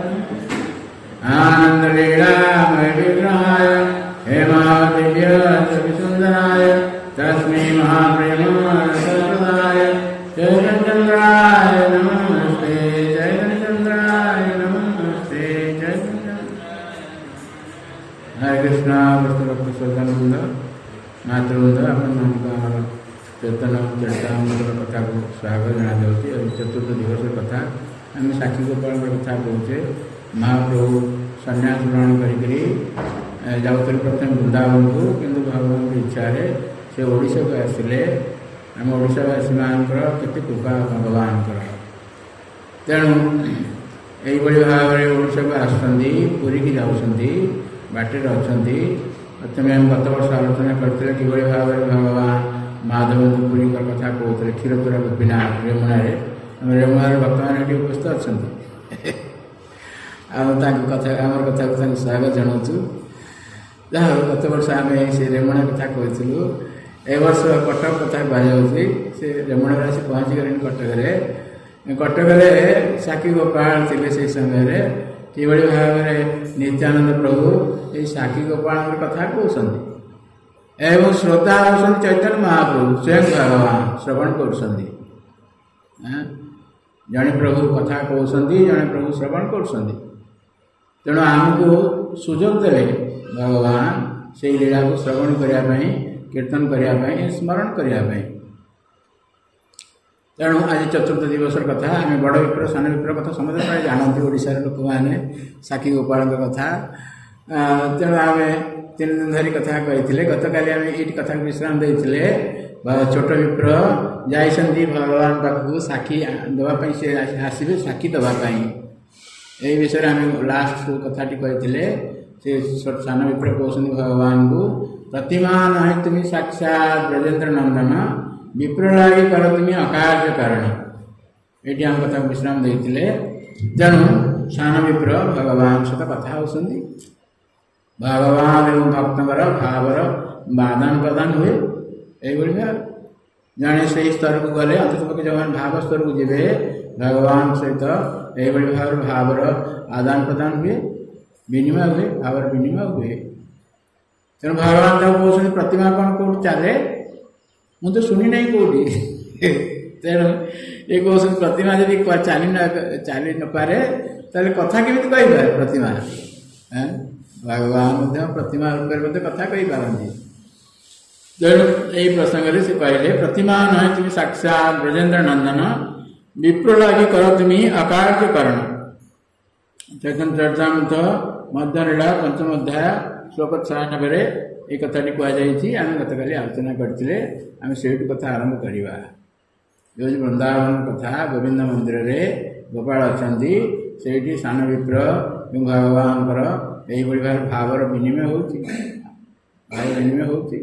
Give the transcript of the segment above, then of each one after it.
आनन्दलीलामय विग्रहाय हेमादिव्यसुन्दराय तस्मै महाप्रेमसम्प्रदाय चैतन्यचन्द्राय नमस्ते चैतन्यचन्द्राय नमस्ते चैतन्य। हरे कृष्ण भक्त श्रद्धानंद मातृवृंद आपमर चैतन्य चरितामृत कथा को स्वागत जनाऊँगी। चतुर्थ दिवस कथा आम साक्षी गोपाल कथा कहे। महाप्रभु सन्यास ग्रहण करी जाऊे प्रथम वृंदावन को, किंतु भगवान की इच्छा से ओडिशा को आसिले। आम ओडिशावासी मानकर केते कृपा भगवान। तेणु यही भाव में ओडिशा को आसुँच, पुरी की जाऊँगी, बाटे अच्छा। प्रथम आम गत वर्ष आलोचना करते कि भाव में भगवान माधव पुरी कथा कहते क्षीरचोरा गोपीनाथ रेमुणार। रेमुणार भक्तमान ये उपस्थित अच्छा। कथा आम कथा को स्वागत जनाऊँ। जहाँ गत वर्ष आम से रेमुणा कथा कहूँ। ए वर्ष कटक कथा कहुच्छी। से रेमुणा आसी पहुँची गले कटक साक्षी गोपाल थे से समय कि भाव में नित्यानंद प्रभु ये साक्षी गोपाल कथा कहते एवं श्रोता होती चैतन्य महाप्रभु स्वयं भगवान श्रवण कर। जड़े प्रभु कथा कहते, जड़े प्रभु श्रवण कर। तेणु आमको सुजोग देवे भगवान से लीला को श्रवण करने, कीर्तन करने, स्मरण करने। तेणु आज चतुर्थ दिवस कथा आम बड़ विप्र सान विप्र कथा समस्त प्राय जानते ओडिशार लोक मैंने साक्षी गोपाल कथा। तेणु आम 3 दिन धरी कथा कही। गत काली आम ये कथा विश्राम देते। छोट विप्र जाइछन्ति भगवान पाखु साक्षी देवाई, से आसवे साक्षी देवाई। यही विषय आम लास्ट कथाटी कही। से सान विप्र कहते भगवान को प्रतिमा नहे तुम साक्षात ब्रजेन्द्र नंदन विप्र लगी कर तुम अकार्य कारण। ये आम कथा विश्राम देते। तेणु सान विप्र भगवान सहित कथा होती। भगवान एवं भक्तर भावर आदान प्रदान हुए। यही भाव जड़े से स्तर को गले अंतपक्ष जो भाव स्तर को जी भगवान सहित यही भाव भावर आदान प्रदान हुए, विनिमय हुए, भावर विनिमय हुए। तेणु भगवान जब कहते प्रतिमा कौन कौट चले मुझे शुणी नहीं कौटी। तेणु ये कहते प्रतिमा जब चली न पारे ताले कथा केमी कह प्रतिमा। भगवान प्रतिमा रूप कथा कही पारती। तेणु यही प्रसंग से कहले प्रतिमा नहे तुम साक्षात ब्रजेन्द्र नंदन विप्र लगी कर तुम अकार्य करण। चैतन्य चरितामृत मध्य लीला 5म अध्याय श्लोक 96 ये कथाटी कहुई। आम गत काली आलोचना करते। आम से कथा आरंभ करवा। जो वृंदावन कथा गोविंद मंदिर में गोपाल अच्छा से सान विप्र भगवान यही भाव भावर विनिमय होती, भाव विनिमय होती।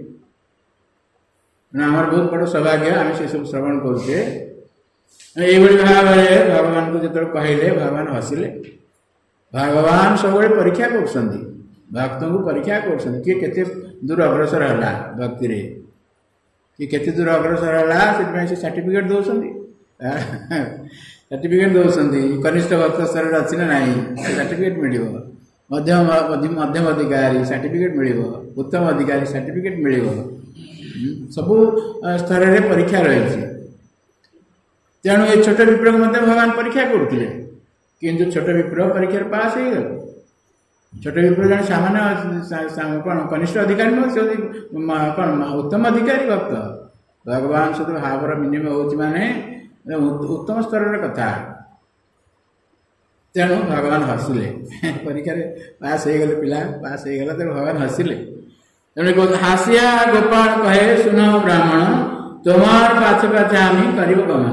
आमर बहुत बड़ सौभाग्य आम से सब श्रवण करुचे। यही भाव में भगवान को जो कहले भगवान हसिले। भगवान सब परीक्षा कर भक्त को परीक्षा कर किए केते दूर अग्रसर है भक्ति रे, कि केते दूर अग्रसर है से सर्टिफिकेट दौरान सर्टिफिकेट दौरान कनिष्ठ भक्त स्तर अच्छी ना ना सर्टिफिकेट मिल मध्यम अधिकारी सर्टिफिकेट मिल उत्तम अधिकारी सर्टिफिकेट मिल सबू स्तर में परीक्षा रही। तेणु ये छोट विप्र को भगवान परीक्षा करते किंतु छोट विप्र परीक्षा पास हो गल। छोट विप्र जन सामान्य कौन कनिष्ठ अधिकारी नुह से कौन उत्तम अधिकारी भक्त। भगवान सहित भावर विनिमय हो माने उत्तम स्तर कथा। तेणु भगवान हसिले परीक्षा पास हो गले पिला पास हो गला तेणु भगवान हसिले। तेणु हासिया गोपाल कहे सुन ब्राह्मण तुमार पाछे पाछे आम कर गमन।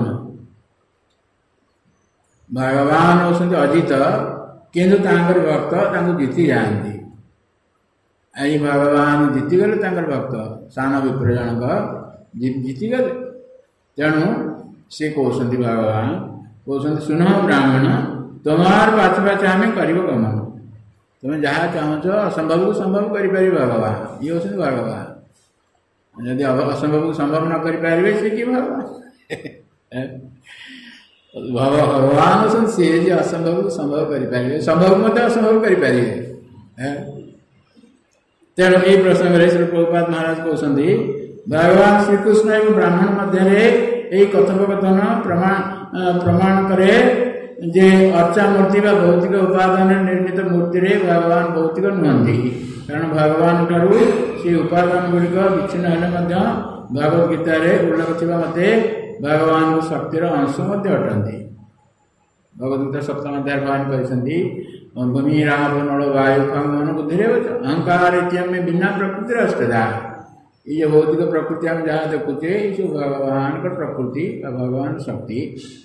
भगवान होती अजित किंतु भक्त जीति जाती। यही भगवान जीतिगले भक्त सान विप्र जनक जीतिगले। तेणु सी कहते भगवान कहते सुन ब्राह्मण तुमार पाछे पाछे आम कर गमन। तुम्हें जहाँ चाहूच असंभव को संभव कर भगवान। ये हूँ भगवान। यदि असंभव को संभव न करें से कि भगवान। भगवान अछन से जे असंभव को संभव करि पारिबे संभव मते असंभव करि पारिबे तेणु ये प्रसंग रे श्री प्रभुपाद महाराज कहते भगवान श्रीकृष्ण एवं ब्राह्मण मध्य यही कथोपकथन प्रमाण करे जे अर्चा मूर्ति व भौतिक उपादान निर्मित मूर्ति रे भगवान भौतिक नुहंती कारण भगवान ठारू से उपादान गुड़िक विच्छिन्न हेले मध्य भगवद गीता रे उल्लेख थिबा मते भगवान शक्तिर अंश मध्य अटंती भगवद गीता सप्तम अध्याय भगवान कहते भूमि राम नल वायु मन बुद्धि अहंकार में बिना प्रकृति अष्टदा ये भौतिक प्रकृति हम जहाँ देखुचे ये भगवान का प्रकृति भगवान शक्ति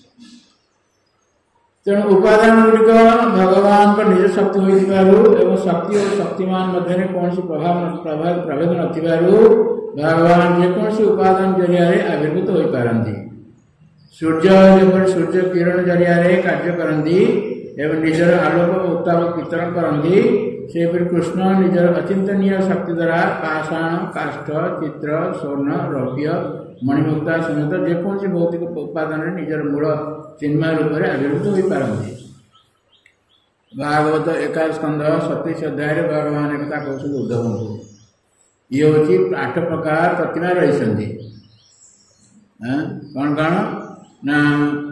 तेणु उपादान गुड़िक भगवान का निज शक्ति हो शक्ति और शक्तिमान मध्य कौन प्रभेद नथिबारु भगवान जेकोसी उपादान जरिया आविर्भूत हो पारती सूर्य सूर्य किरण जरिया कार्य करती एवं निजर आलोक उत्ताप वितरण करती से कृष्ण निजर अचिंतनीय शक्ति द्वारा पाषाण काष्ठ चित्र स्वर्ण रौप्य मणिमुक्ता समेत जेकोसी भौतिक उपादान निजर मूल चिन्मय रूप में आविर्भूत हो पारती भागवत 21 स्कंध 27 अध्याय भगवान एक कहते उद्धव को ये हूँ 8 प्रकार प्रतिमा रही कौन कौन ना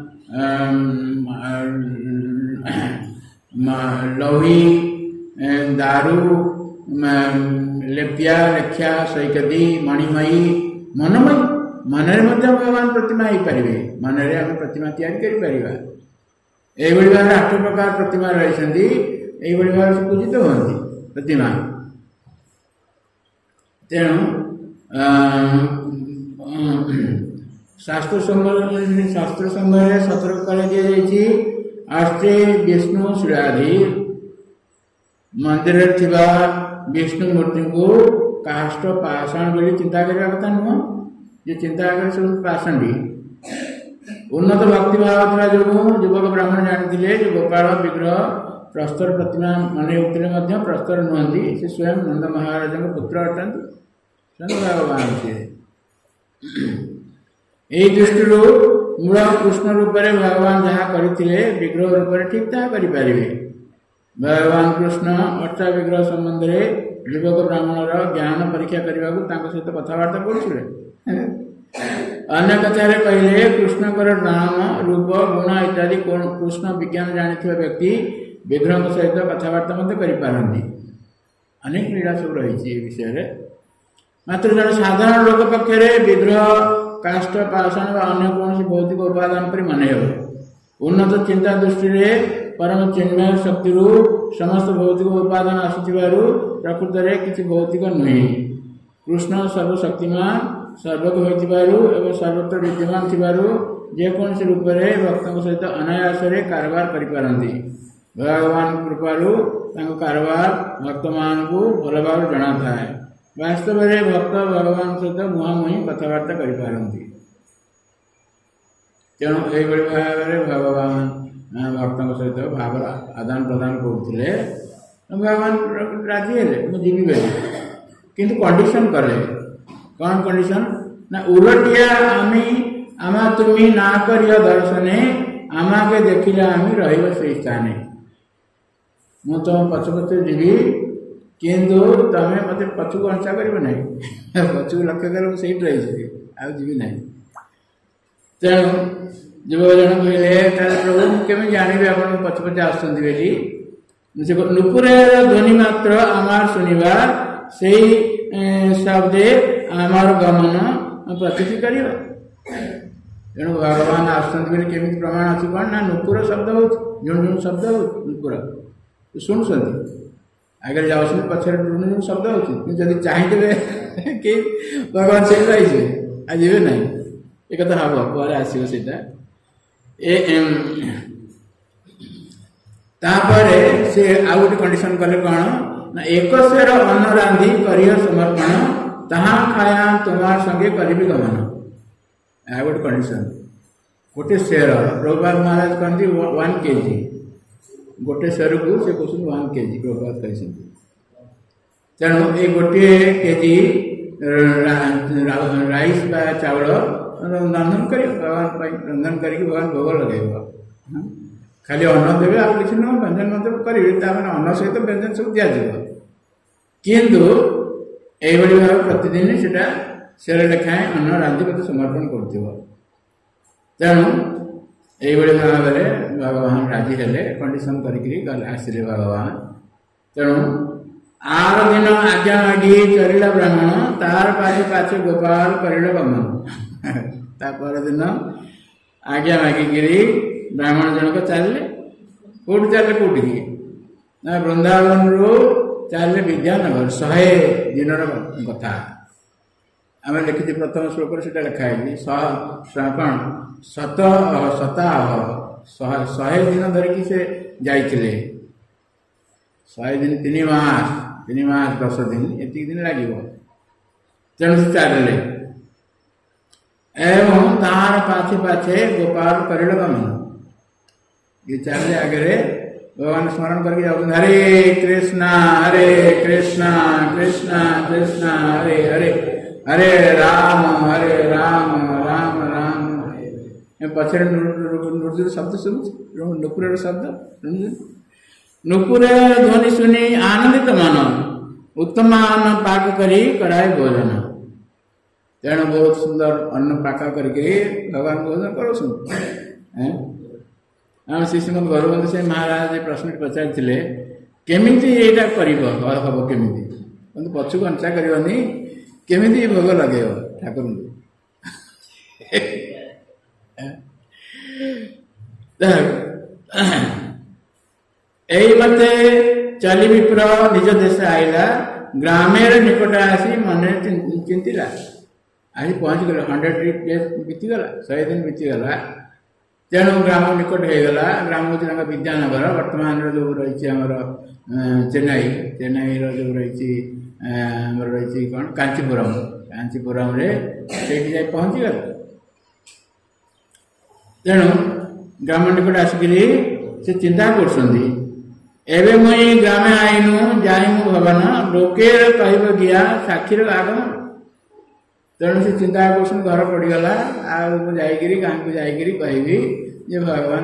लौही दारू लेप्या लेख्या सैकदी मणिमयी मनमयी मनरे मध्य भगवान प्रतिमा हो पारे मनरे आम प्रतिमा तैयारी भाव 8 प्रकार प्रतिमा रही भाव से पूजित होती प्रतिमा तेणु शास्त्र संग्रह 17 काल दी अष्टे विष्णु श्रीराधि मंदिर थिबा विष्णु मूर्ति को काष्ठ पाषाण बोली चिंता करने कथा नुह ये चिंता कर सब पाषाणी उन्नत भक्ति भाव जो युवक ब्राह्मण जानी जो गोपाल विग्रह प्रस्तर प्रतिमा मन होते प्रस्तर नुहति से स्वयं नंद महाराज पुत्र अटंती स्वयं भगवान से यही दृष्टि मूल कृष्ण रूप में भगवान जहाँ करते विग्रह रूप में ठीक ता करें भगवान कृष्ण अष्टा विग्रह संबंध में युवक ब्राह्मणर ज्ञान परीक्षा करने को सहित कथबार्ता करुले अन्य कथार कहले कृष्णकर नाम रूप गुण इत्यादि कृष्ण विज्ञान जानी व्यक्ति विग्रह सहित कथबार्ता करपारती अनेक लीला सब रही विषय मात्र जन साधारण लोक पक्षे विग्रह काष्ठ पाषाण व अन्य कौन भौतिक उपादान पर माने उन्नत चिंता दृष्टि परम चिन्मय शक्ति समस्त भौतिक उपादान आसुथिबारु प्रकृत में किसी भौतिक नुहे कृष्ण सर्वशक्तिमान सर्वज्ञ होइथिबारु एवं सर्वत्र विद्यमान थिबारु जेकोसी रूप में भक्तों सहित अनायास कारबार करिपारंती भगवान कृपारु कारबार भक्त मान को भल भाव जना थाए वास्तव में भक्त भगवान सहित मुहांमुही कथबार्ता करिपारंती तेणु यही भाव में भगवान भक्तों सहित भाव आदान प्रदान करते भगवान राजी है मुझे जीवी बेले किंतु कंडीशन कले कौन कंडीशन ना उलटिया आमा तुम्हें ना करिया दर्शने आमा के देखिले आम रही से स्थाने मु तुम पछ पछ जीवी किंतु तमें मत पछू को अंशा कर पछू लक्ष्य कर सही रही आबी ना तेणु युवक जन कहले प्रभु केमी जानवी आप पछ पछ आसुँच नुपुर ध्वनि मात्र आमार शुणा से शब्दे आमार गमन प्रतीति कर तेणु भगवान आसुँच केमी प्रमाण अच्छी कौन ना नुपुर शब्द हो झुण शब्द हो नुपुर शुणुं आगे जाऊँ पचर झुण शब्द हो चाहिए कि भगवान से रही आज जी ना एक कथा हम पर आसो से आउ गोटे कंडीशन कले कौन ना एक सेर अन्न रांधि करिय समर्पण ताहा खाया तुम्हार संगे करी गमन आ गोटे कंडीशन गोटे सेर प्रभुपाद महाराज कहते 1 kg गोटे सेर को से कहते 1 kg प्रभुपाद कहते तेणु ये गोटे केजी राइस बा चावल रंधन कर भगवान रंधन करके भगवान भोग लगे खाली अन्न देवे आप किसी नुह व्यंजन मतलब करेंगे अन्न सहित व्यंजन सब दिज्व किंतु यही भाव प्रतिदिन से लेखाएं अन्न रांधि मत समर्पण कर तेणु यही भाव में भगवान राजी हेले कंडीशन करसिले भगवान तेणु आर दिन आज्ञा मागी चरिला ब्राह्मण तार पाछे पाछे गोपाल करिला गमन तापर दिन आज्ञा मागिकी ब्राह्मण जनक चलिए कौट चले कौटी ना वृंदावन रू चलिए विद्यानगर 100 दिन कथा आम लिखी प्रथम श्लोक से लिखाई कौन सताह 100 दिन धरिकी से जाइए 100 दिन 3 मास 10 दिन एति दिन लगे तेणु से चलिए एवं तार पाछे पाछे गोपाल करिल गमन ये चलिए आगे भगवान स्मरण करके जाते हरे कृष्णा कृष्णा कृष्णा हरे हरे हरे राम राम राम पचर नृत्य शब्द शुणु नुपुर शब्द नुपुर ध्वनि सुनी आनंदित मन उत्तम अन्न पाक करी कड़ाई भोजन तेणु बहुत सुंदर अन्न पाक करके भगवान भोजन करो आम श्रीश्रीमद गौरबंद से महाराज प्रश्न पचारि केमी यहाँ कर हम केमी पछक अंचा करनी केमी भोग लगे ठाकुर यही मते चली विप्र निज देश आईला ग्रामेर निकट आसी मन चिंतिला आज पहुँच गल 100 डेज बीतीगला 100 दिन बीतीगला तेणु ग्राम निकट हो गला ग्राम हूँ विद्यानगर वर्तमान जो रही आमर चेन्नई जो रही रही कौन कांचीपुरम रे जा पहुँची गला तेणु ग्राम निकट आसिक से चिंता कर मुई ग्रामे आईनु जाइमु भवन लोकेर कह गया साक्षीर आगमन तेणु से चिंता कर घर पड़गला आईकि गाँ को जाकि कहबी जे भगवान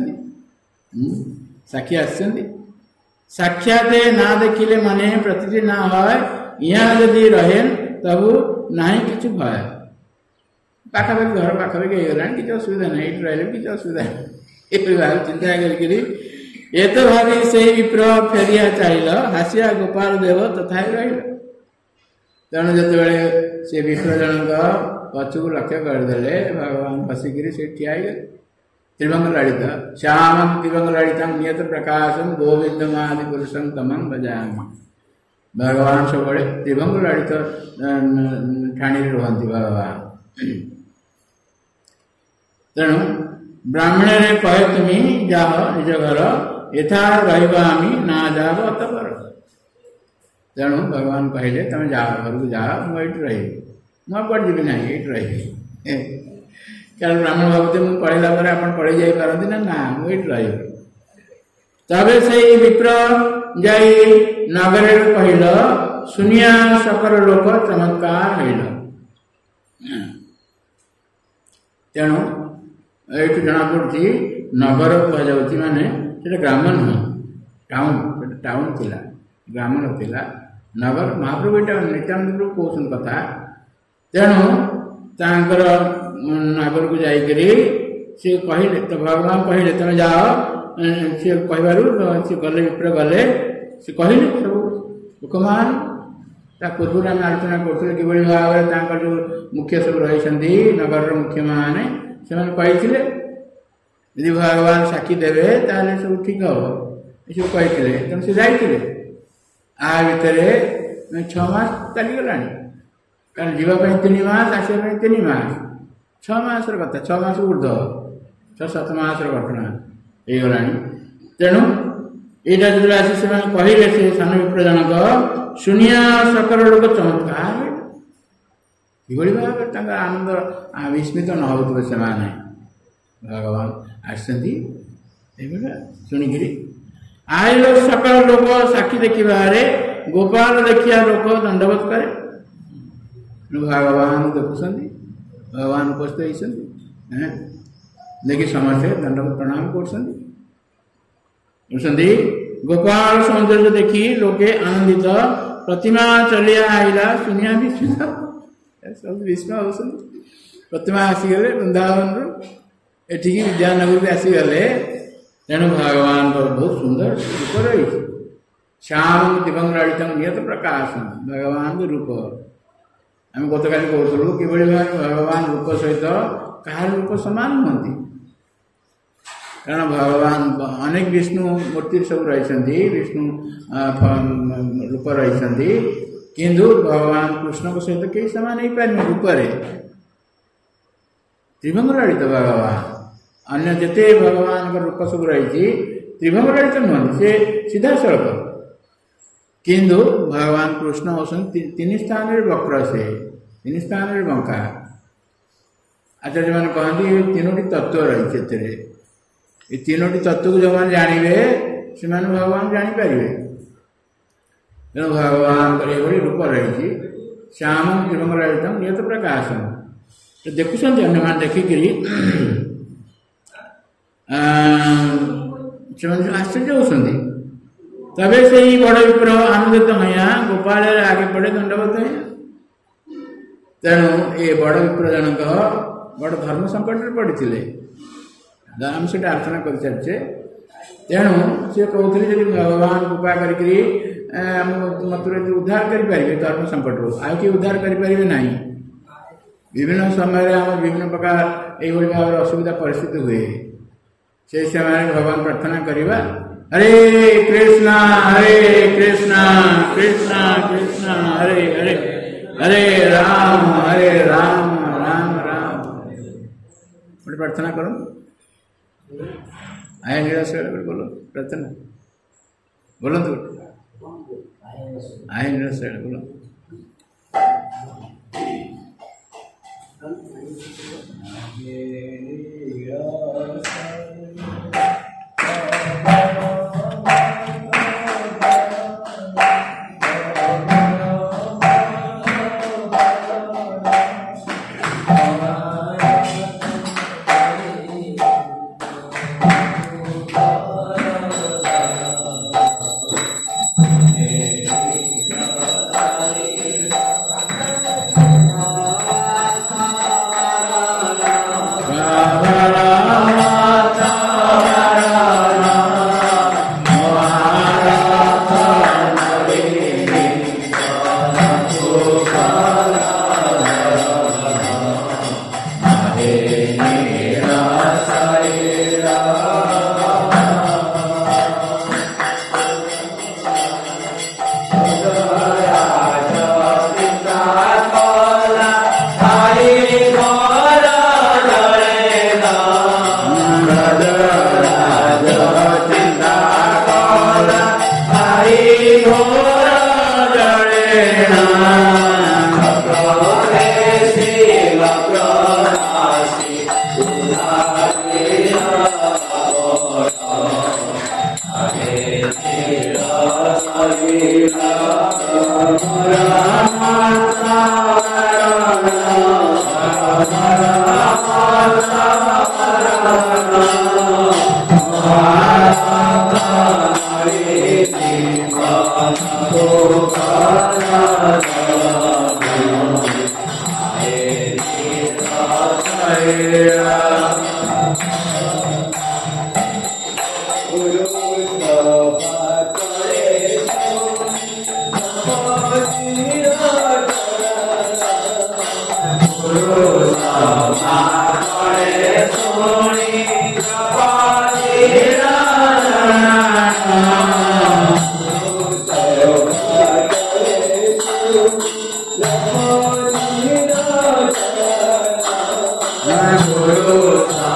साक्षी साक्षात ना देखिले माने प्रतीति ना है यहाँ जदि रहे तब ना कि भय पाखापाखि घर पाखापाखि होगा कि असुविधा ना ये रही कि असुविधा ये भाव चिंता करी ये तो भावी से विप्र फेरिया चल हासिया गोपाल देव तथा रही तेणु जो से विप्र जनक पछक लक्ष्य करदे भगवान बसिकी से ठिया त्रिभंग लड़ित श्याम त्रिभंग लड़ित नियत प्रकाशम गोविंदमादि पुरुषं तमं भजामि भगवान सब त्रिभंग लड़ित ठाणी रुहति भगवान तेणु ब्राह्मण ने कहे तुम्हें जाओ निज घर यथा रही ना जाओ अतपर तेणु भगवान कहले तुम जाओ घर को जाओ मुझे रही मुझे जी ना ये रही क्या ब्राह्मण भावते मुझे पढ़ेला आप पढ़े जापारती ना मुझे रही तबे से विप्र जाई नगर कहल सुनिया सकल लोक चमत्कार हईल तेणु ये जना पड़ी नगर कहुच्छी माने ग्राम नुह टाउन थिला ग्राम नाला नगर महाप्रभु यहाँ नित्यानंद प्रभु कहते कथा तेणु तांकर नगर को जाकि सी कहले तो भगवान कहले तुम जाओ सी कहबार सी गले विप्र गले सी कहले सब लोकमान पूर्व आम आलोचना करें कि भाव में जो मुख्य सब रही नगर मुख्य मैंने से यदि भगवान साक्षी देवे ताले सब ठीक हम ये सब कही तेणु से जाते आ भितर 6 मास चलीगला कारण जीवाई 3 मास आसवा 3 मास 6 मास कथा 6 मास ऊर्ध 6-7 मास घटना हो गला तेणु यहाँ जो आसी से कहले से सान विप्र जनक शुनिया सकल लोक चमत्कार ये भाव आनंद विस्मित न हो से भगवान आसती शुणिक आयल सकल लोक साक्षी देखिबारे गोपाल देखिया लोक दंडवत करे भगवान देखुं भगवान उपस्थित होती देखिए समस्ते दंड प्रणाम कर गोपाल सौंदर्य देखी लोके आनंदित प्रतिमा चलिया आईला सुनिया विस्मय हो प्रतिमा आसीगले वृंदावन एठिकी विद्यानगर भी आसीगले तेणु भगवान बहुत सुंदर रूप रही श्याम दिवंगराड़ित नियत प्रकाश भगवान रूप आम गत काली कहूँ कि भगवान रूप सहित कहार रूप सामान नुहति कारण भगवान अनेक विष्णु मूर्ति सब रही विष्णु रूप रही किंतु भगवान कृष्ण को सहित कई सामान नहीं पारे रूप त्रिभंगराड़ित भगवान अन्य जिते भगवान का रूप सब रही त्रिभंगराड़ित नुहति से सीधा सड़क किंतु भगवान कृष्ण होती तीन स्थान वक्र से तीन स्थान बंका आचार्य मैंने कहती तीनोटी तत्व रही ये तीनोटी तत्व को जो मैंने जानवे से भगवान जापर तेणु भगवान रूप रही श्याम त्रिभंगराड़ित नियत प्रकाशम तो देखुं अन्य मान देखिक आश्चर्य होती तबे से ही बड़ विप्र आनंदित होया गोपाल आगे पड़े दंडवत तेणु ये बड़ विप्र जनक बड़ धर्म संकट पड़ते आम से आलोचना कर सारी तेणु सी कहते जब भगवान कृपा करी मत उद्धार करें धर्म संकट रू आ कि उद्धार करें ना विभिन्न समय आम विभिन्न प्रकार ये भाव असुविधा परिस्थिति हुए से समय भगवान प्रार्थना करवा हरे कृष्णा कृष्णा कृष्णा हरे हरे हरे राम राम राम गोटे प्रार्थना करो आया निराश बोलो प्रार्थना बोलो तो आया निराश बोलो Guru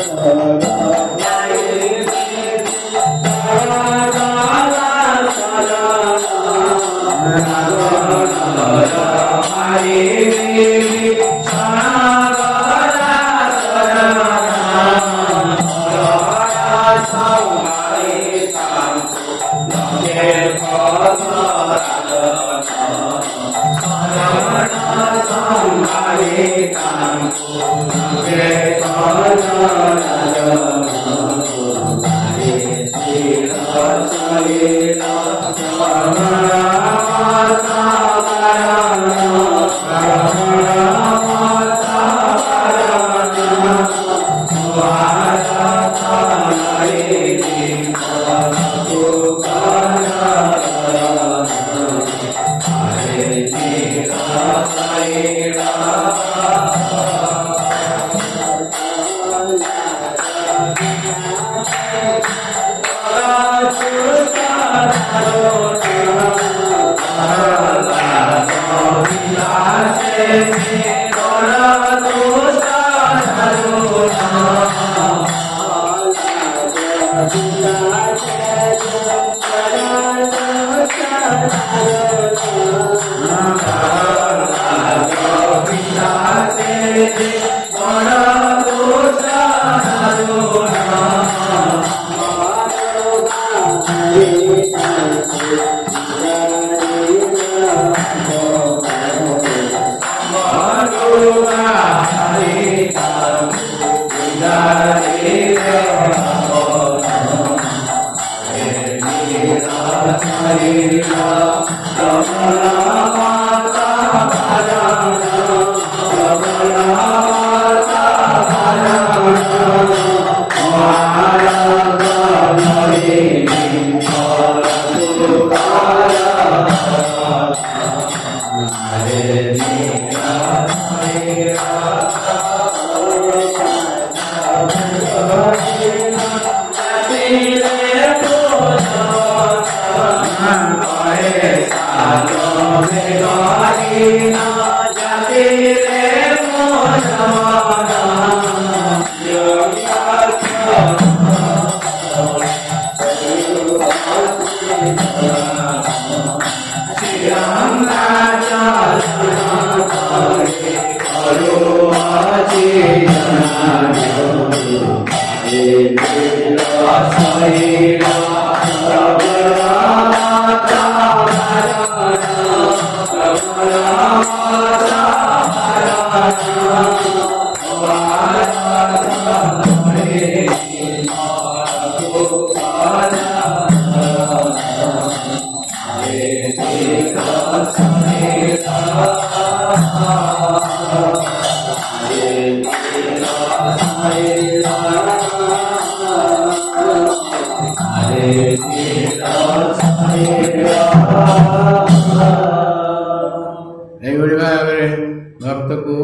भक्त को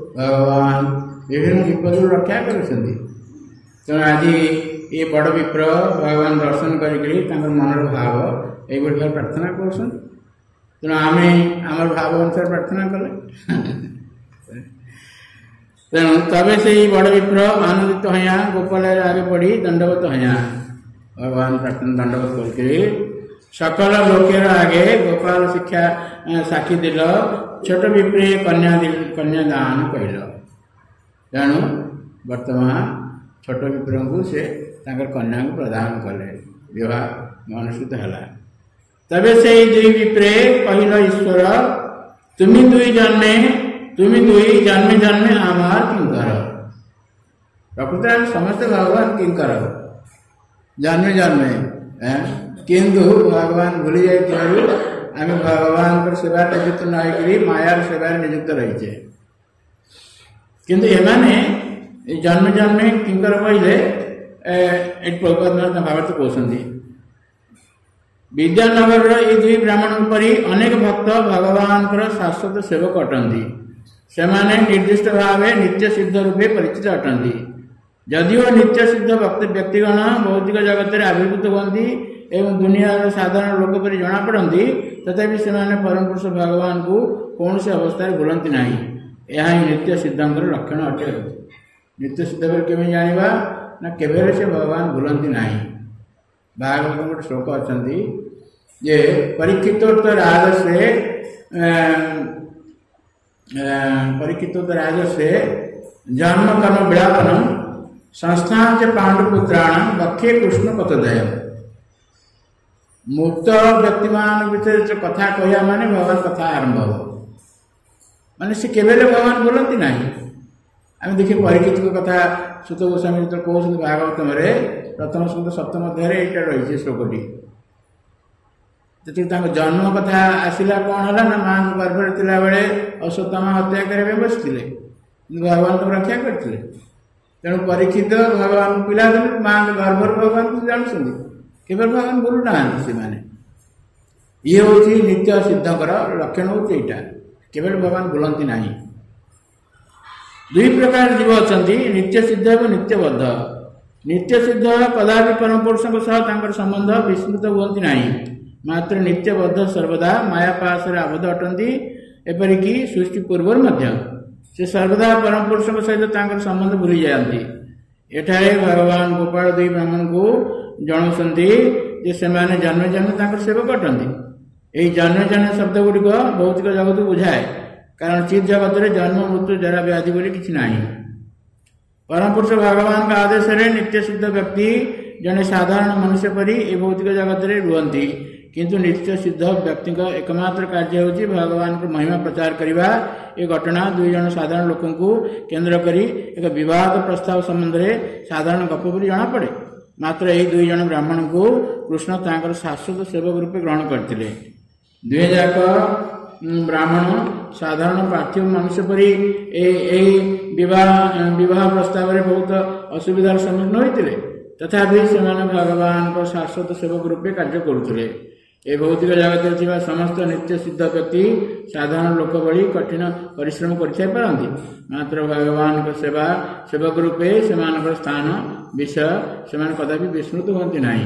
भगवान विभिन्न विपद रक्षा कर तेणु आज ये बड़ विप्र भगवान दर्शन करी मनर भाव ये प्रार्थना कर तेणु आम आम भाव अनुसार प्रार्थना कले तेणु तबे से बड़ विप्र आनंदित हया गोपाल आगे बढ़ी दंडवत हया भगवान प्रार्थना दंडवत कर सकल लोकेर आगे गोपाल शिक्षा साक्षी दिल छोट विप्रे कन्यादान कहल तेणु वर्तमान छोट विप्र को से कन्या को प्रदान कले विवाह अनुष्ठित है तबे से दुई विप्रे कहल ईश्वर तुम्हें दुई जन्मे जन्मे जन्मे आमार किंकर प्रकृत समस्त भगवान किंकर जन्मे जन्मे किंतु भगवान भूली जाइए आम भगवान सेवा नियुक्त नई मायार सेवा नियुक्त रही किंतु एमाने जन्मे जन्मे किंकर कहले भागवत कहते विद्यानगर ये दुई ब्राह्मण पर अनेक भक्त भगवान शाश्वत सेवक अटंती से निर्दिष्ट भाव नित्य सिद्ध रूपे परिचित अटंती जदिव नित्य सिद्ध भक्त व्यक्तिगण भौतिक जगत में आविर्भूत होती एवं दुनिया साधारण लोक पर जना पड़ती तथापि से परम पुरुष भगवान को कौन से अवस्था भूलती ना यह ही नित्य सिद्धंकर लक्षण अटे नित्य सिद्ध बोली केमी जानिबा ना केबेले से भगवान भूलती नहीं। भागवत गोटे श्लोक अच्छा जे परीक्षितोत्तराज से जन्म कर्म विलापनम संस्थान से पांडुपुत्राणाम वक्षे कृष्ण कथोदय। मुक्त व्यक्ति मान विषय कथा कहया माने भगवान कथा आरंभ हो माने से केबेले भगवान बोलती नहीं। आम देखिए परीक्षित कथा सुत गोस्वामी जो कहते भागवतम प्रथम स्कंद सप्तम अध्याय यहाँ रही श्लोकटी जी जन्म कथा आसला कौन है ना माँ गर्भर थिला बेले अश्वत्थामा हत्या करने बसते भगवान को रक्षा करते। तेणु परीक्षित भगवान पिला माँ गर्भर भगवान को जानते केवल भगवान बोलू ना से माने ये हूँ नित्य सिद्धकर लक्षण हूँ यहाँ केवल भगवान बोलती नहीं। दुई प्रकार जीव अच्छा नित्य सिद्ध और नित्यबद्ध। नित्य सिद्ध कदापि परम पुरुष संबंध विस्मृत हुआ नहीं मात्र नित्यबद्ध सर्वदा माया पास आबद्ध अटंती एपरिक सृष्टि पूर्व से सर्वदा परम पुरुष सहित संबंध भूली जाती। एठारे भगवान गोपाल दुई ब्राह्मण को जनाऊँगी से जन्म जन्म सेवक अटंती। यही जन्म जन्म शब्द गुड़िक भौतिक जगत को बुझाए कारण चित जगत में जन्म मृत्यु जरा व्याधि बोली किसी ना। परम पुरुष भगवान का आदेश नित्य सिद्ध व्यक्ति जड़े साधारण मनुष्य परी ए भौतिक जगत में रुहति किंतु नित्य सिद्ध व्यक्ति एकमात्र कार्य होची भगवान को महिमा प्रचार करवा। ये घटना दुई जन साधारण लोक केन्द्र करी एक विवाद प्रस्ताव संबंध में साधारण गप बोली जना पड़े मात्र यही दुई जन ब्राह्मण को कृष्ण तांकर शाश्वत सेवक रूपे ग्रहण करते। दुई जाक ब्राह्मण साधारण पार्थिव मनुष्य परी विवाह प्रस्ताव में बहुत असुविधार सम्मुखीन होते तथापि से भगवान को शाश्वत सेवक रूपे कार्य करुले। ए भौतिक जगत में समस्त नित्य सिद्ध व्यक्ति साधारण लोक भली कठिन परिश्रम करती मात्र भगवान को सेवा सेवक रूपे से स्थान विषय से कदापि विस्मृत होती नहीं।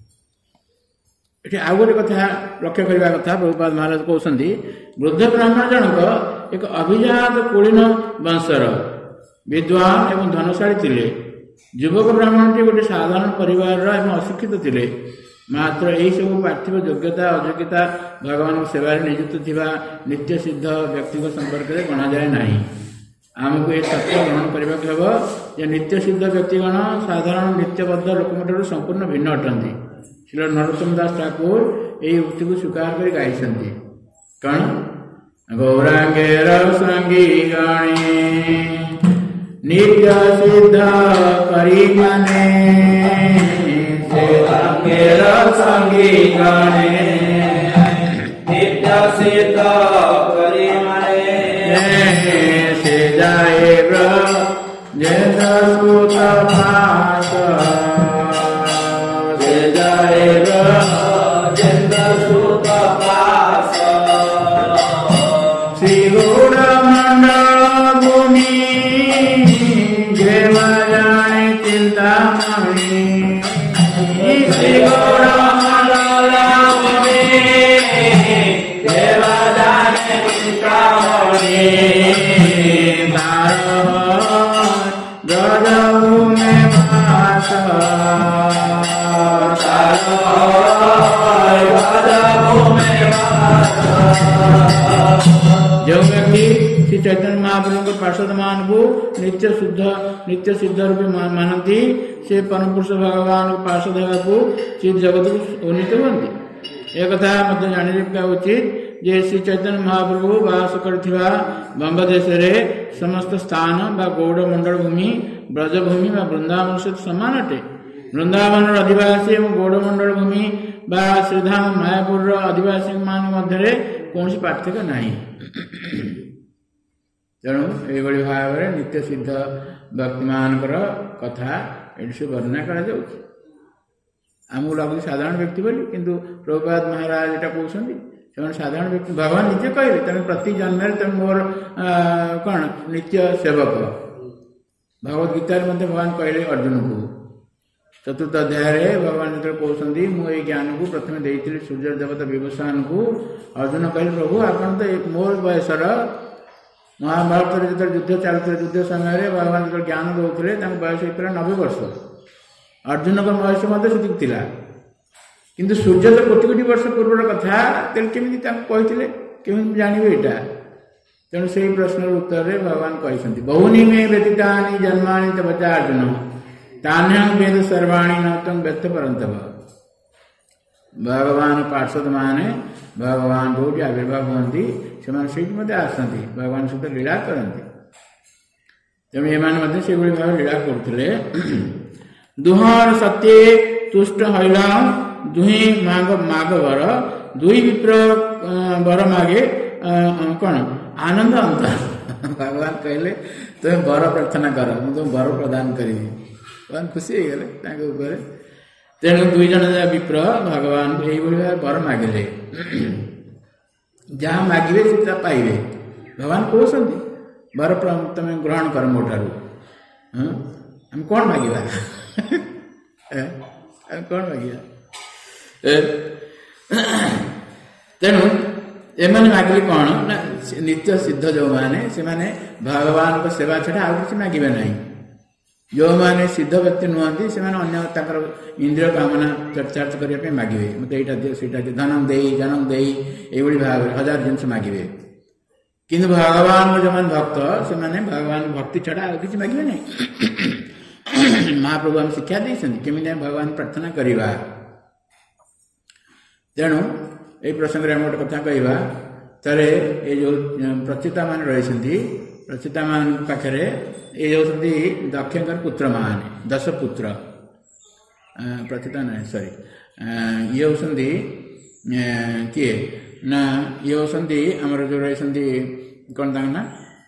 ये आउ गोटे कथा लक्ष्य करने कथा प्रभुपाद महाराज कहते वृद्ध ब्राह्मण जनक एक अभिजात कुलीन वंशर विद्वान एवं धनशाली थिले। युवक ब्राह्मण टी गोटे साधारण परिवार अशिक्षित थिले मात्र यही सब पार्थिव योग्यता अयोग्यता भगवान सेवा नियुक्त थिबा नित्य सिद्ध व्यक्ति संपर्क में गणा जाए नहीं। आमको ये तत्व ग्रहण करने हम जे नित्य सिद्ध व्यक्तिगण साधारण नित्यबद्ध लोक संपूर्ण भिन्न अटंती। श्री नरोत्तम दास ठाकुर यही उक्ति को स्वीकार कर गाई कौन गौरांगेर संगी गणे नित्य सिद्ध करी माने गौरांगेर संगी गणे नित्य सिद्ध करी माने से जाए ब्रह्म सुत भाष श्री गौड़ मंडल भूमि देवा जाने चिंता मणि श्री गौड़ मंडल भूमि देवा जाने चिंता मणि भूमि जो व्यक्ति श्री चैतन्य महाप्रभु के पार्षद मान को नित्य सिद्ध रूपे मानती से परम पुरुष भगवान को पार्षद को चित जगत को उन्नीत बनती। एक कथा मत जाना उचित जे श्री चैतन्य महाप्रभु वास करथिबा बंबदेश रे समस्त स्थान बा गौड़ मंडल भूमि ब्रजभूमि बा वृंदावन से समान अटे। वृंदावन अधिवासी और गौड़ मंडल भूमि बा श्रीधाम मायापुर अधिवासी मान मध्य कौन पार्थक्य नहीं। तेणु ये भाव में नित्य सिद्ध व्यक्ति मान कथा ये वर्णना करमको लगुच साधारण व्यक्ति बोली किंतु प्रभुपाद महाराज यहाँ कहते से साधारण व्यक्ति भगवान निजे कहले तेज प्रति जन्म तुम मोर कौन नित्य सेवक। भगवद गीतार मध्य भगवान कहले अर्जुन को चतुर्थ अध्याय भगवान जो कहते मुझे ज्ञान को प्रथम देती सूर्य देवता विभूषण को अर्जुन कहले प्रभु आपन तो मोर बयसर महाभारत जो युद्ध चलते युद्ध समय भगवान जो ज्ञान दौले बयस होता 90 वर्ष अर्जुन का बयस से किंतु सूर्य तो कोटि कोटि वर्ष पूर्वर कथा केमी कहते केमी जानवे यहाँ तेणु से प्रश्न उत्तर में भगवान कहते बहुनी में व्यतीता जन्मानि तपचा अर्जुन तान्यं वेद सर्वाणी न तम व्यक्त परंतप भगवान पार्षद माने भगवान जो आविर्भाव होती से आसती भगवान सहित लीला करती तेणु एम से भाव लीला करते दुहर सत्ये तुष्ट हईला दुही माग वर दुई विप्र वर मागे कौन आनंद अंत भगवान कहले तुम वर प्रार्थना कर तुम वर प्रदान करी भगवान खुशी हो गले तेणु दुई जन विप्र भगवान यही वर मागिले जहाँ मागे से पाइबे भगवान कहते वर तुम ग्रहण कर मो ठार हम कौन मागिबा कौन मागिबा तेणु एमने मागिले कौन ना नित्य सिद्ध जो माने से माने भगवान को सेवा छड़ा आउ किसी मागिबे नहीं जो माने सिद्ध व्यक्ति नुहति से माने अन्य ताकर इंद्रिय कामना चर्चा करने मागिबे मत एटा दे सेटा दे धनम देई जनम देई एवली भाव हजार जिनस मागिबे किंतु भगवान जो मान भक्त से माने भगवान भक्ति छड़ा आउ किसी मागिबे नहीं महाप्रभु हम शिक्षा देछन केमिति भगवान प्रार्थना करिबा तेणु ये प्रसंग में गोटे कथा कहवा थे ये जो प्रचिता मान रही प्रचिता मान पाखे ये होती दक्षकर पुत्र मान 10 पुत्र प्रचिता ना सॉरी ये होती किए ना ये होती आमर जो रही कौन ना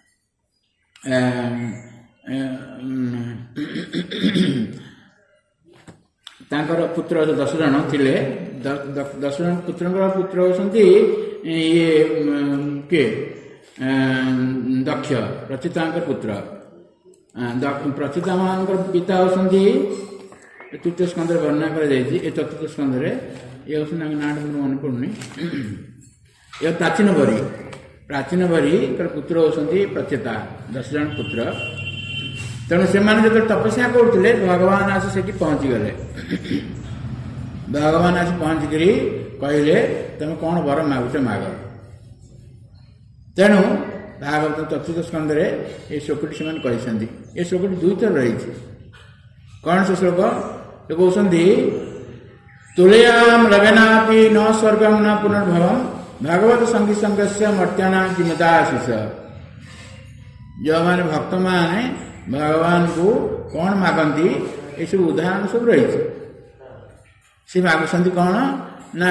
तांकर पुत्र 10 जन थिले 10 जन पुत्र होती ये किए दक्ष प्रचिता पुत्र प्रचिता मान पिता होती तृतीय स्कंद वर्णना कर चतुर्थ स्कंद ये ना मन पड़ुनी ये प्राचीन बरी पुत्र होती प्रचिता 10 जन पुत्र तेणु से जो तपस्या करते भगवान आसी से पहुंची गले भगवान आसी पहुंचिक कहले तुम कौन वर मागुच माग तेणु भागवत चतुर्थ स्कंद ये श्लोकटी से कहते ये श्लोकटी 2 थर रही कौन से श्लोक से कहते तुलयाम लवेनापि न स्वर्गम न पुनर्भवम भागवत संगी संगस्य मर्त्याना किमदाशिष जो मैंने भक्त माने भगवान को कौन मागंती ये सब उदाहरण सब रही सी मागुंट कौन ना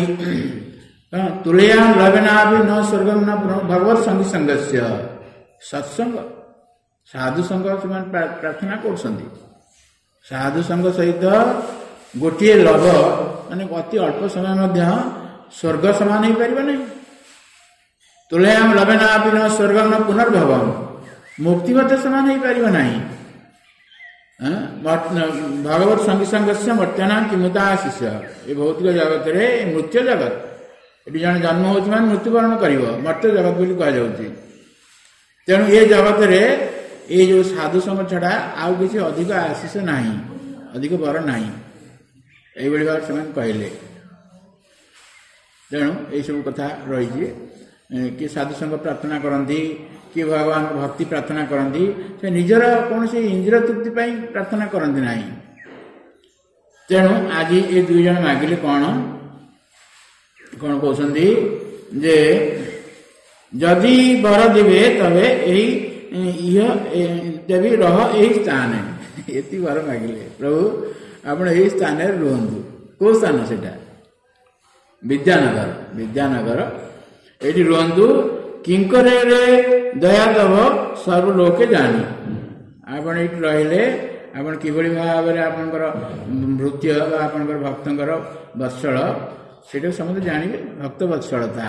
तुलयाम लवेना भी न स्वर्गम न भगवत संगी संगस्य सत्संग साधु संग से प्रार्थना कर साधु संग सहित गोटे लभ माने अति अल्प समय मध्य स्वर्ग समान हो पार नहीं तुलयाम लवेना भी न स्वर्गम न पुनर्भवम मुक्ति समान हो पार नहीं भगवत संगी संगस्य मर्त्याना किमुदाशिष ये भौतिक जगत रे मृत्यु जगत ये जन जन्म हो मृत्युवरण कर मर्त्य जगत बोली कहुच्छी तेणु ये जगत रे ये जो साधु संग छड़ा आउ किसी अधिक आशीष ना अधिक वर ना ये भाव से कहले तेणु ये सब कथा रही कि साधु संग प्रार्थना करती कि भगवान भक्ति प्रार्थना करती से निजर कौन से इंद्रिय तृप्ति प्रार्थना करती ना तेणु आज ये 2 जन मागिले कौन कौन कहते जे जदि वर देवे तबे देवी रह यही स्थान ये वर मागिले प्रभु आप यही स्थान रुहतु कौ स्थान से विद्यानगर ये रुहतु किंकर दया दब सर्वलोके जानी आप रहिले आप कि भाव में आपंकर भृत्य आपंकर भक्तर वत्सल से समझे जानवे भक्त वत्सलता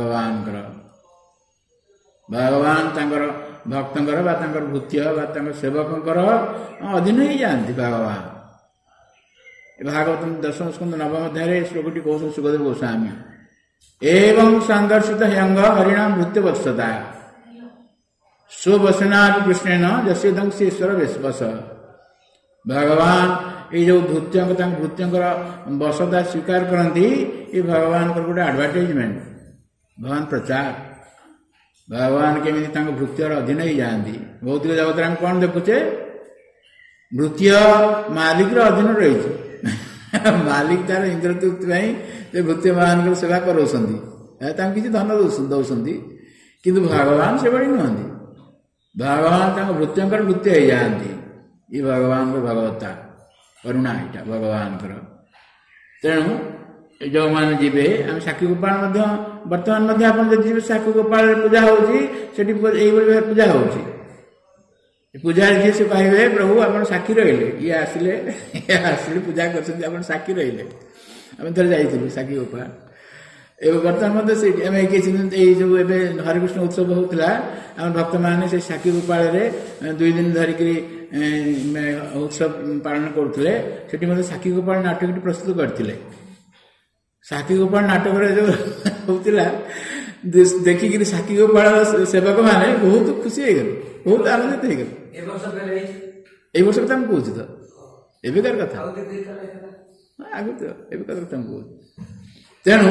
भगवान भक्तर भृत्य सेवकर अधीन ही जाती भगवान भागवत 10 स्कंद 9 अध्याय श्लोकटी कौन सुखदेव गोस्वामी एवं संदर्शित हंग हरिणाम भृत्य वत्सता स्ववसना कृष्णेन जस्यदं से ईश्वर बस। भगवान ये जो भूत्यों बसता स्वीकार करती ये भगवान गोटे एडवर्टाइजमेंट, भगवान प्रचार। भगवान केमी भृत्यर अधीन ही जाती। भौतिक जगत आम कौन देखुचे, भृत्य मालिक अधीन रही मालिक तार इंद्रतृप्ति भृत्य मान सेवा कराउछंती, किसी धन दौरान, किंतु भगवान से बड़ी नुहति। भगवान भृत्यों भृत्य हो जाती। ये भगवान भगवत्ता करुणा यहाँ भगवान। तेणु जो मैंने जीवे आम साक्षी गोपाल बर्तमान आप साक्षी गोपाल पूजा होती पूजा होती। पूजा जी से कहे प्रभु आप साक्षी रही ये आसिले पूजा कर साक्षी रही। आम थे जाइलु साक्षी गोपाल बर्तमान जो हरिकृष्ण उत्सव होता आम भक्त मैंने से साक्षी गोपाल 2 दिन धरिक उत्सव पालन करुले। साक्षी गोपाल नाटक प्रस्तुत करते। साक्षी गोपाल नाटक जो होता देखिक साक्षी गोपाल सेवक मैंने बहुत खुशी हो गए, बहुत आनंदित हो गए। ए वर्ष कथा कौच तो एवकार कथा आगे तो एवकार कथा कौच। तेणु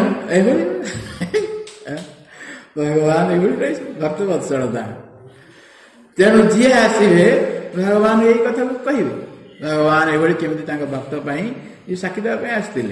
भगवान ये भक्त वत्सलता। तेणु जी आसवे भगवान यही कथा कहे भगवान ये केमी भक्त ये साक्षी देवाई आसते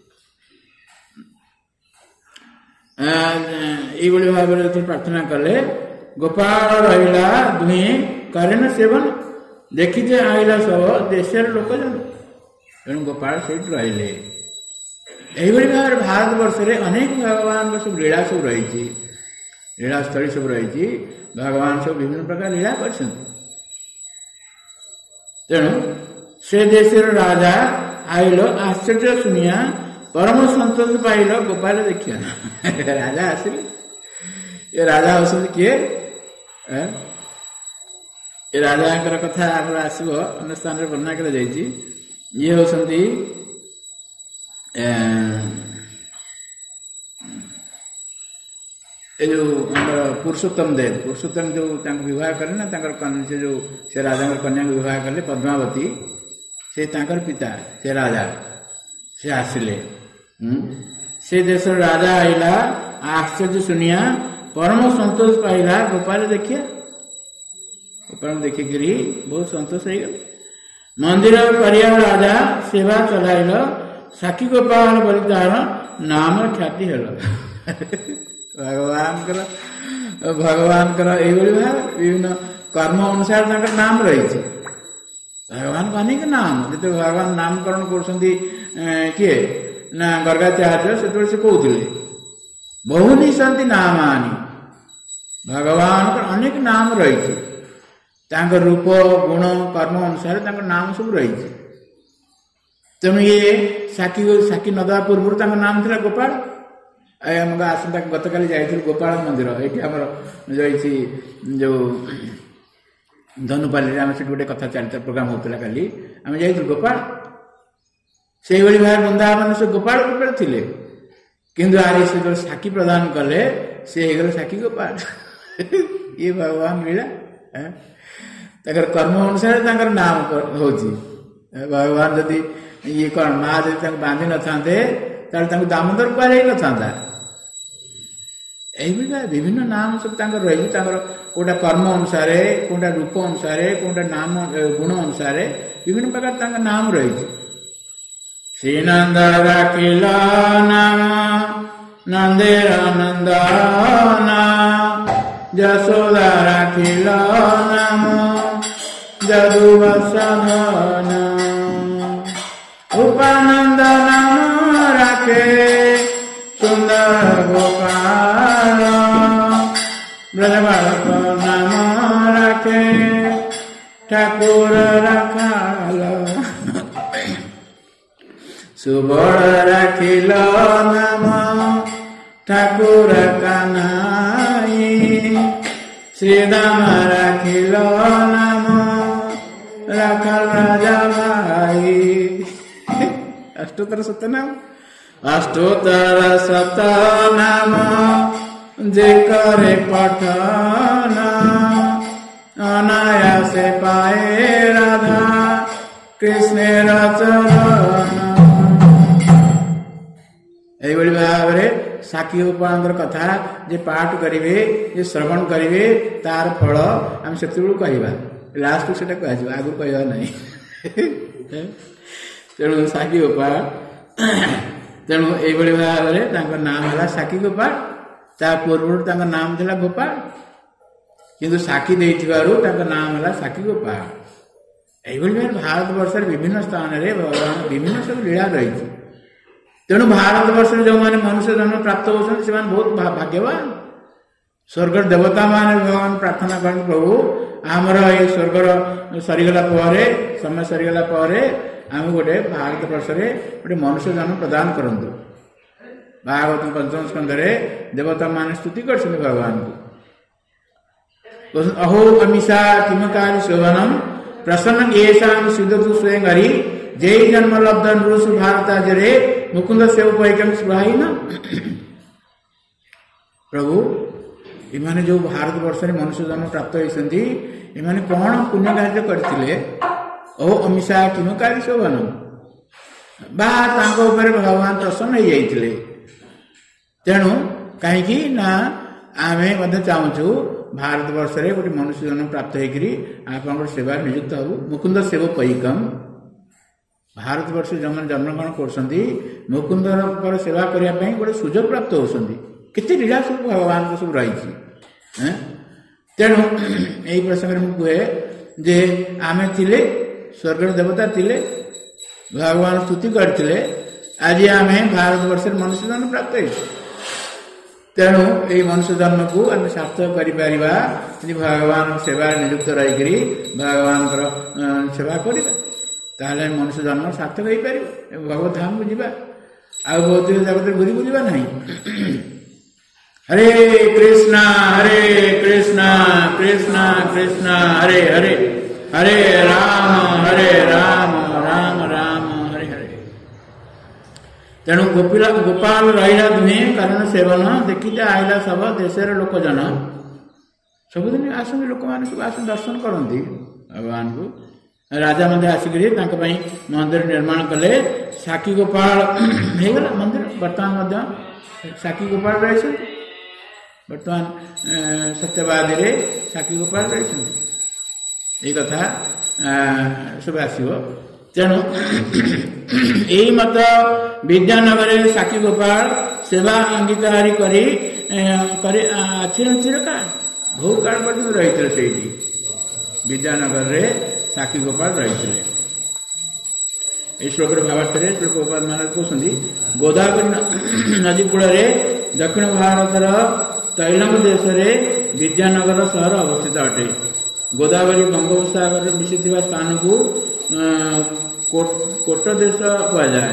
ये भाव में प्रार्थना कले। गोपाल रहा दुहे करेन सेवन देखीजे आईला सब देशर लोक जन। तेणु गोपाल से रही यही भाव में भारत वर्ष में अनेक भगवान सब लीला सब रही, लीलास्थली सब रही। भगवान सब विभिन्न प्रकार लीला कर। तेणु से देशर राजा आइल आश्चर्य शुनिया परम संतोष पाइल गोपाल देखिया। राजा आसिले, ये राजा होती किए, ये राजा कथा आसो अन्य स्थान में वर्णना कर ये होती जो पुरुषोत्तम देव। पुरुषोत्तम जो विवाह कले ना से जो से राजा कन्या विवाह कले पद्मावती, से पिता से राजा से आसिले। से देश राजा आईला आश्चर्य शुनिया परम संतोष पाइला गोपाल देखिया। गोपाल देखिक बहुत संतोष हो गए। मंदिर करिया राजा सेवा चलाइल साक्षी गोपाल बोली तार नाम ख्याति हल। भगवान ये विभिन्न कर्म अनुसार नाम रही। भगवान को अनेक नाम जो भगवान नामकरण कर किए ना गर्गाचार्य से कहते बहुनी सन्ति नामानि। भगवान अनेक नाम रही, रूप गुण कर्म अनुसार नाम सब रही। तेणु ये साक्षी नदा पूर्व नाम था गोपाल। आसंता गतकाली जाइए गोपाल मंदिर ये जो धनुपाली आम से गोटे कथा चलता प्रोग्राम होता काली आम जाइए गोपाल। से भाव वृंदावन से गोपाल रूप थे, किंतु आरे से जो साक्षी प्रदान कले से साक्षी गोपाल। ये भगवान लीला कर्म अनुसार नाम हो। भगवान जदि ये कौन माँ जब बांधि न था दामोदर कह न था। यही विभिन्न नाम सब रही कोटा कर्म अनुसार, कोटा रूप अनुसार, कोटा नाम गुण अनुसार विभिन्न प्रकार नाम रही। श्रीनंद राखिल नाम नंदेर नंदन, यशोदा राखिल नाम जदुवसन, उपानंद नाम राखे सुंदर गोपाल, ब्रजबालक नाम राखे ठाकुर रखाल, सुबल राखिल नाम ठाकुर कानाई, श्रीदाम राखिल नाम राखल राजा भाई। अष्टोत्तर सतनाम अष्टोत्तर सतनाम जे करे पठन, से पाए राधा कृष्णेर चरण। এইভাবে ভাবে সাক্ষী গোপাଳଙ୍କର କଥା ଯେ ପାଠ କରିବେ ଯେ ଶ୍ରବଣ କରିବେ ତାର ଫଳ ଆମେ ସେତେବେଳକୁ କହିବା, ଲାଷ୍ଟକୁ ସେଟା କୁହାଯିବ, ଆଗରୁ କହିବା ନାହିଁ। ତେଣୁ ସାକ୍ଷୀ ଗୋପାଳ, ତେଣୁ ଏଇଭଳି ଭାବରେ ତାଙ୍କ ନାମ ହେଲା ସାକ୍ଷୀ ଗୋପାଳ। ତା ପୂର୍ବରୁ ତାଙ୍କ ନାମ ଥିଲା ଗୋପାଳ, କିନ୍ତୁ ସାକ୍ଷୀ ଦେଇଥିବାରୁ ତାଙ୍କ ନାମ ହେଲା ସାକ୍ଷୀ ଗୋପାଳ। এইଭଳି ଭାବରେ ଭାରତ ବର୍ଷରେ ବିଭିନ୍ନ ସ୍ଥାନରେ ଭଗବାନ ବିଭିନ୍ନ ସବୁ ଲୀଳା ରହିଛି। ତେଣୁ ଭାରତ ବର୍ଷରେ ଯେଉଁମାନେ ମନୁଷ୍ୟ ଜନ୍ମ ପ୍ରାପ୍ତ ହେଉଛନ୍ତି ସେମାନେ ବହୁତ ଭାଗ୍ୟବାନ। ସ୍ୱର୍ଗର ଦେବତାମାନେ ଭଗବାନ ପ୍ରାର୍ଥନା କରନ୍ତି, ପ୍ରଭୁ ଆମର ଏଇ ସ୍ୱର୍ଗର ସରିଗଲା ପରେ, ସମୟ ସରିଗଲା ପରେ ଆମେ ଗୋଟେ ଭାରତ ବର୍ଷରେ ଗୋଟେ ମନୁଷ୍ୟ ଜନ୍ମ ପ୍ରଦାନ କରନ୍ତୁ। ଭାଗବତ ପଞ୍ଚମ ସ୍କନ୍ଧରେ ଦେବତାମାନେ ସ୍ତୁତି କରିଛନ୍ତି ଭଗବାନଙ୍କୁ। ଅହୋ ଅମିଷା କିମକାରି ଶୋଭନମ୍ ପ୍ରସନ୍ନ ଏଷାଂ ସିଦ୍ଧତୁ ସ୍ୱୟଂ ହରି ଯେଇ ଜନ୍ମ ଲବ୍ଧ ନୃଷୁ ଭାରତାଜରେ ମୁକୁନ୍ଦ ସେବ ପୈକମ୍ ସ୍ପୃହାହୀନ। ପ୍ରଭୁ ଏମାନେ ଯେଉଁ ଭାରତ ବର୍ଷରେ ମନୁଷ୍ୟ ଜନ୍ମ ପ୍ରାପ୍ତ ହୋଇଛନ୍ତି, ଏମାନେ କ'ଣ ପୁଣ୍ୟ କାର୍ଯ୍ୟ କରିଥିଲେ? ଓ ଅମିଷା କିମକାରି ଶୋଭନମ୍, ବା ତାଙ୍କ ଉପରେ ଭଗବାନ ପ୍ରସନ୍ନ ହେଇଯାଇଥିଲେ। ତେଣୁ କାହିଁକି ନା ଆମେ ମଧ୍ୟ ଚାହୁଁଛୁ ଭାରତ ବର୍ଷରେ ଗୋଟେ ମନୁଷ୍ୟ ଜନ୍ମ ପ୍ରାପ୍ତ ହେଇକରି ଆପଣଙ୍କର ସେବାରେ ନିଯୁକ୍ତ ହେବୁ। ମୁକୁନ୍ଦ ସେବ ପୈକମ୍, ଭାରତ ବର୍ଷରେ ଯେଉଁମାନେ ଜନ୍ମଗ୍ରହଣ କରୁଛନ୍ତି ମୁକୁନ୍ଦଙ୍କର ସେବା କରିବା ପାଇଁ ଗୋଟେ ସୁଯୋଗ ପ୍ରାପ୍ତ ହେଉଛନ୍ତି। କେତେ ଲୀଳା ସବୁ ଭଗବାନଙ୍କ ସବୁ ରହିଛି। ତେଣୁ ଏହି ପ୍ରସଙ୍ଗରେ ମୁଁ କୁହେ ଯେ ଆମେ ଥିଲେ, ସ୍ୱର୍ଗର ଦେବତା ଥିଲେ, ଭଗବାନ ସ୍ତୁତି କରିଥିଲେ, ଆଜି ଆମେ ଭାରତ ବର୍ଷରେ ମନୁଷ୍ୟ ଜନ୍ମ ପ୍ରାପ୍ତ ହେଇଛୁ। ତେଣୁ ଏହି ମନୁଷ୍ୟ ଜନ୍ମକୁ ଆମେ ସାର୍ଥକ କରିପାରିବା ଯଦି ଭଗବାନଙ୍କ ସେବାରେ ନିଯୁକ୍ତ ରହିକରି ଭଗବାନଙ୍କର ସେବା କରିବା, ତାହେଲେ ମନୁଷ୍ୟ ଜନ୍ମ ସାର୍ଥକ ହେଇପାରିବ ଏବଂ ଭଗବତ ଧାମକୁ ଯିବା, ଆଉ ଭୌତିକ ଜଗତରେ ଘୁରି ବୁଲିବା ନାହିଁ। ହରେ କୃଷ୍ଣ କୃଷ୍ଣ କୃଷ୍ଣ ହରେ ହରେ, ହରେ ରାମ ରାମ ରାମ ହରେ ହରେ। ତେଣୁ ଗୋପାଳ ରହିଲା ଦୁହେଁ କାରଣ ସେବନ ଦେଖିତେ ଆଇଲା ସବ ଦେଶର ଲୋକଜନ। ସବୁଦିନ ଆସନ୍ତି ଲୋକମାନେ, ସବୁ ଆସି ଦର୍ଶନ କରନ୍ତି ଭଗବାନଙ୍କୁ। ରାଜା ମଧ୍ୟ ଆସିକରି ତାଙ୍କ ପାଇଁ ମନ୍ଦିର ନିର୍ମାଣ କଲେ। ସାକ୍ଷୀ ଗୋପାଳ ହେଇଗଲା ମନ୍ଦିର। ବର୍ତ୍ତମାନ ମଧ୍ୟ ସାକ୍ଷୀ ଗୋପାଳ ରହିଛନ୍ତି। ବର୍ତ୍ତମାନ ସତ୍ୟବାଦୀରେ ସାକ୍ଷୀ ଗୋପାଳ ରହିଛନ୍ତି। ଏଇ କଥା ସବୁ ଆସିବ। ତେଣୁ ଏଇ ମତ ବିଦ୍ୟାନଗରରେ ସାକ୍ଷୀ ଗୋପାଳ ସେବା ଅଙ୍ଗୀକାରୀ କରି ଚିରକା ବହୁ କାଳ ପର୍ଯ୍ୟନ୍ତ ରହିଥିଲେ ସେଇଠି ବିଦ୍ୟାନଗରରେ ସାକ୍ଷୀ ଗୋପାଳ ରହିଥିଲେ। এই ଶ୍ଳୋକର ଭାବାର୍ଥରେ ଶ୍ଳୋକପାଦ ମାନେ କହୁଛନ୍ତି, ଗୋଦାବରୀ ନଦୀ କୂଳରେ ଦକ୍ଷିଣ ଭାରତର ତୈଲଙ୍ଗ ଦେଶରେ ବିଦ୍ୟାନଗର ସହର ଅବସ୍ଥିତ ଅଟେ। ଗୋଦାବରୀ ବଙ୍ଗୋପସାଗରରେ ମିଶିଥିବା ସ୍ଥାନକୁ କୋଟ ଦେଶ କୁହାଯାଏ।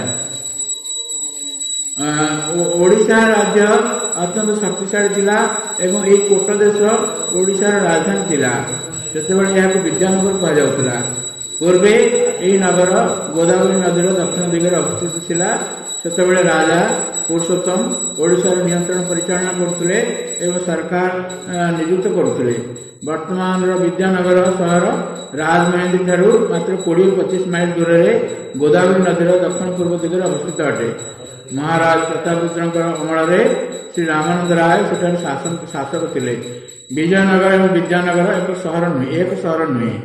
ଓଡ଼ିଶା ରାଜ୍ୟ ଅତ୍ୟନ୍ତ ଶକ୍ତିଶାଳୀ ଥିଲା ଏବଂ ଏହି କୋଟ ଦେଶ ଓଡ଼ିଶାର ରାଜଧାନୀ ଥିଲା। ସେତେବେଳେ ଏହାକୁ ବିଦ୍ୟାନଗର କୁହାଯାଉଥିଲା। ପୂର୍ବେ ଏହି ନଗର ଗୋଦାବରୀ ନଦୀର ଦକ୍ଷିଣ ଦିଗରେ ଅବସ୍ଥିତ ଥିଲା। ସେତେବେଳେ ରାଜା ପୁରୁଷୋତ୍ତମ ଓଡ଼ିଶାର ନିୟନ୍ତ୍ରଣ ପରିଚାଳନା କରୁଥିଲେ ଏବଂ ସରକାର ନିଯୁକ୍ତ କରୁଥିଲେ। ବର୍ତ୍ତମାନର ବିଦ୍ୟାନଗର ସହର ରାଜମହେନ୍ଦ୍ରୀ ଠାରୁ ମାତ୍ର 20-25 ମାଇଲ ଦୂରରେ ଗୋଦାବରୀ ନଦୀର ଦକ୍ଷିଣ ପୂର୍ବ ଦିଗରେ ଅବସ୍ଥିତ ଅଟେ। ମହାରାଜ ପ୍ରତାପରୁଦ୍ରଙ୍କ ଅମଳରେ ଶ୍ରୀ ରାମାନନ୍ଦ ରାୟ ସେଠାରେ ଶାସକ ଥିଲେ। ବିଜୟନଗର ଏବଂ ବିଦ୍ୟାନଗର ଏକ ସହର ନୁହେଁ।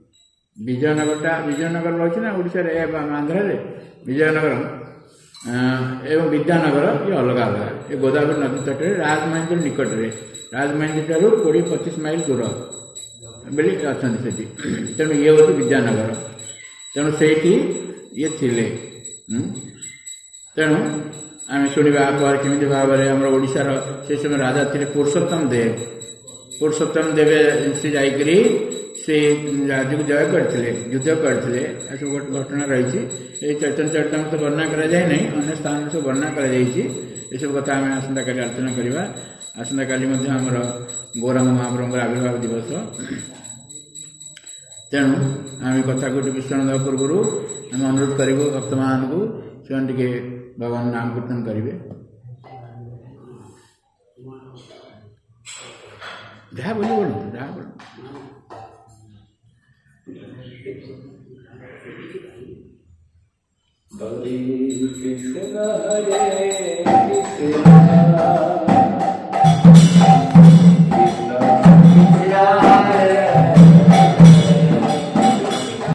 ବିଜୟନଗର ରହିଛି ନା ଓଡ଼ିଶାରେ, ଆନ୍ଧ୍ରରେ ବିଜୟନଗର ଏବଂ ବିଦ୍ୟାନଗର ଇଏ ଅଲଗା ଅଲଗା। ଏ ଗୋଦାବରୀ ନଦୀ ତଟରେ ରାଜମହେନ୍ଦ୍ରୀ ନିକଟରେ, ରାଜମହେନ୍ଦ୍ରୀ ଠାରୁ 20-25 ମାଇଲ ଦୂର ବୋଲି ଅଛନ୍ତି ସେଠି। ତେଣୁ ଇଏ ହେଉଛି ବିଦ୍ୟାନଗର। ତେଣୁ ସେଇଠି ଇଏ ଥିଲେ। ତେଣୁ ଆମେ ଶୁଣିବା ପରେ କେମିତି ଭାବରେ ଆମର ଓଡ଼ିଶାର ସେ ସମୟ ରାଜା ଥିଲେ ପୁରୁଷୋତ୍ତମ ଦେବ ସେ ଯାଇକରି ସେ ରାଜ୍ୟକୁ ଜୟ କରିଥିଲେ, ଯୁଦ୍ଧ କରିଥିଲେ। ଏସବୁ ଗୋଟେ ଘଟଣା ରହିଛି। ଏଇ ଚୈତନ୍ୟ ଚରିତାମୃତ ବର୍ଣ୍ଣନା କରାଯାଏ ନାହିଁ, ଅନ୍ୟ ସ୍ଥାନରେ ସବୁ ବର୍ଣ୍ଣନା କରାଯାଇଛି। ଏସବୁ କଥା ଆମେ ଆସନ୍ତାକାଲି ଆଲୋଚନା କରିବା। ଆସନ୍ତାକାଲି ମଧ୍ୟ ଆମର ଗୌରାଙ୍ଗ ମହାପ୍ରଭୁଙ୍କର ଆବିର୍ଭାବ ଦିବସ। ତେଣୁ ଆମେ କଥାକୁ ଟିକେ ବିଶ୍ରାମ ଦେବା ପୂର୍ବରୁ ଆମେ ଅନୁରୋଧ କରିବୁ ଭକ୍ତମାନଙ୍କୁ ସେମାନେ ଟିକେ ଭଗବାନ ନାମ କୀର୍ତ୍ତନ କରିବେ। ଯାହା ବୋଲି ବୋଲନ୍ତୁ, ଯାହା ବୋଲନ୍ତୁ। हरे कृष्ण